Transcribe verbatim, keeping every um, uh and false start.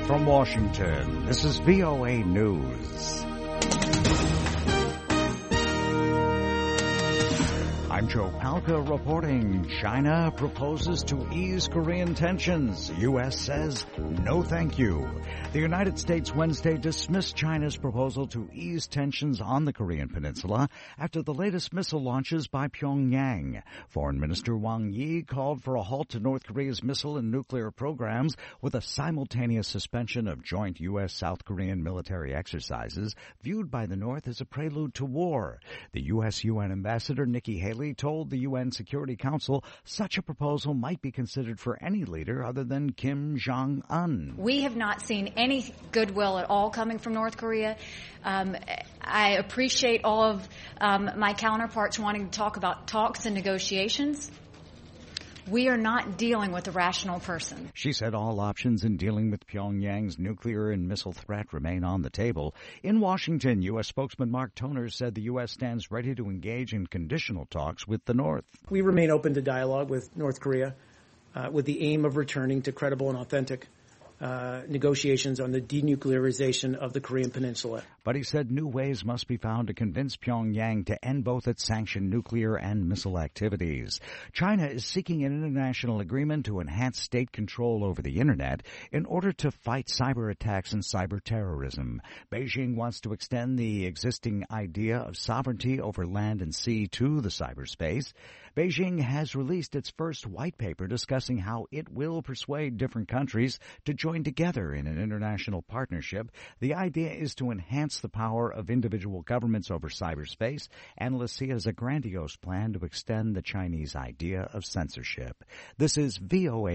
From Washington, this is V O A News. I'm Joe Palca reporting. China proposes to ease Korean tensions. U S says no thank you. The United States Wednesday dismissed China's proposal to ease tensions on the Korean peninsula after the latest missile launches by Pyongyang. Foreign Minister Wang Yi called for a halt to North Korea's missile and nuclear programs with a simultaneous suspension of joint U S-South Korean military exercises viewed by the North as a prelude to war. The U S U N Ambassador Nikki Haley told the U N Security Council such a proposal might be considered for any leader other than Kim Jong-un. We have not seen any goodwill at all coming from North Korea. Um, I appreciate all of um, my counterparts wanting to talk about talks and negotiations. We are not dealing with a rational person. She said all options in dealing with Pyongyang's nuclear and missile threat remain on the table. In Washington, U S spokesman Mark Toner said the U S stands ready to engage in conditional talks with the North. We remain open to dialogue with North Korea uh, with the aim of returning to credible and authentic Uh, negotiations on the denuclearization of the Korean Peninsula. But he said new ways must be found to convince Pyongyang to end both its sanctioned nuclear and missile activities. China is seeking an international agreement to enhance state control over the Internet in order to fight cyber attacks and cyber terrorism. Beijing wants to extend the existing idea of sovereignty over land and sea to the cyberspace. Beijing has released its first white paper discussing how it will persuade different countries to join together in an international partnership. The idea is to enhance the power of individual governments over cyberspace. Analysts see it as a grandiose plan to extend the Chinese idea of censorship. This is V O A